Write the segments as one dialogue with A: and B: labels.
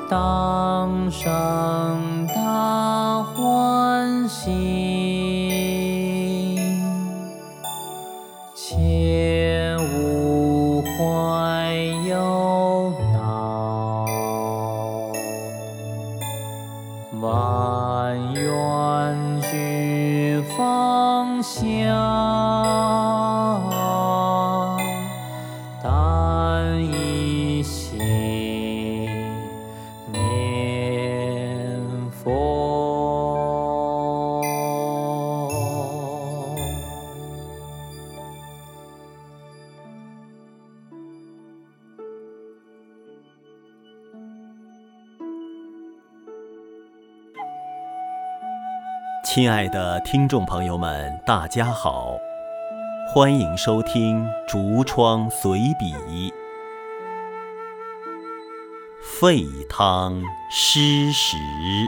A: 当生大欢喜，切勿怀忧恼，万愿俱放下，但一心念佛。
B: 亲爱的听众朋友们，大家好，欢迎收听竹窗随笔。沸汤失食。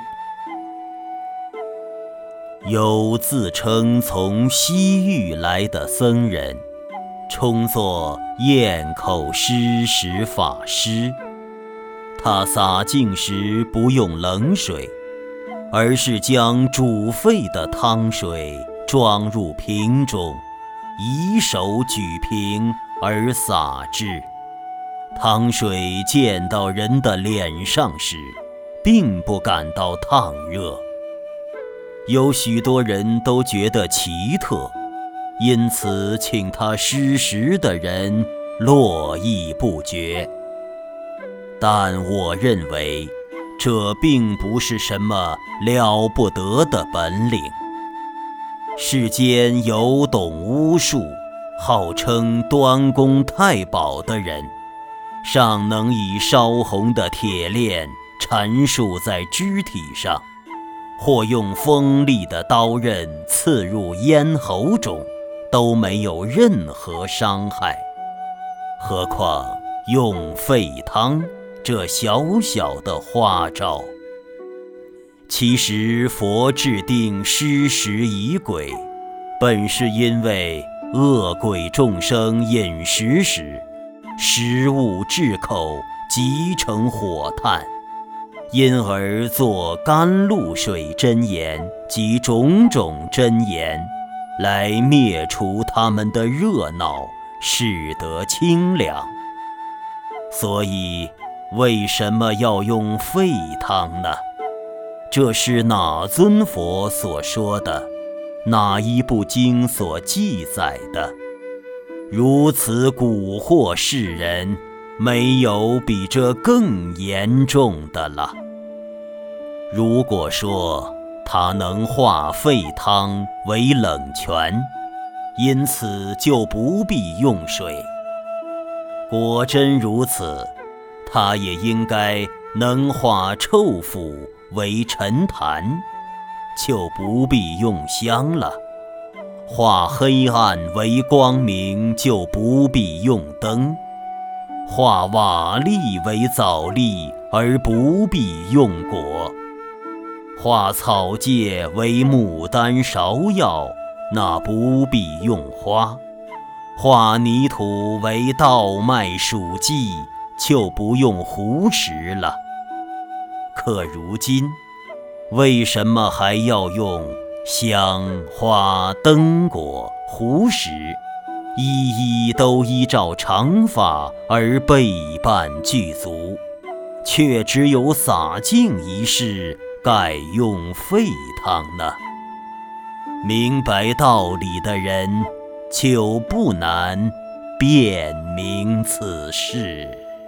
B: 有自称从西域来的僧人，充作咽口施食法师。他洒净时不用冷水，而是将煮沸的汤水装入瓶中，以手举瓶而洒之。汤水溅到人的脸上时，并不感到烫热。有许多人都觉得奇特，因此请他施食的人络绎不绝。但我认为这并不是什么了不得的本领。世间有懂巫术，号称端公太保的人，尚能以烧红的铁链缠束在肢体上，或用锋利的刀刃刺入咽喉中，都没有任何伤害。何况用沸汤这小小的花招。其实佛制定施食仪轨，本是因为恶鬼众生饮食时，食物至口即成火炭，因而作甘露水真言及种种真言，来灭除他们的热闹，使得清凉。所以为什么要用沸汤呢？这是哪尊佛所说的？哪一部经所记载的？如此蛊惑世人，没有比这更严重的了。如果说它能化沸汤为冷泉，因此就不必用水。果真如此，它也应该能化臭腐为沉檀，就不必用香了；化黑暗为光明，就不必用灯；化瓦砾为枣粒，而不必用果；化草芥为牡丹芍药，那不必用花；化泥土为稻麦黍稷，就不用糊食了。可如今，为什么还要用香、花、灯果、糊食，一一都依照常法而备办具足，却只有洒净一事改用沸汤呢？明白道理的人就不难辨明此事。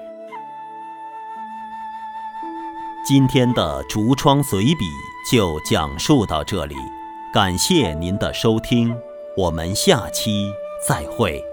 B: 今天的竹窗随笔就讲述到这里，感谢您的收听，我们下期再会。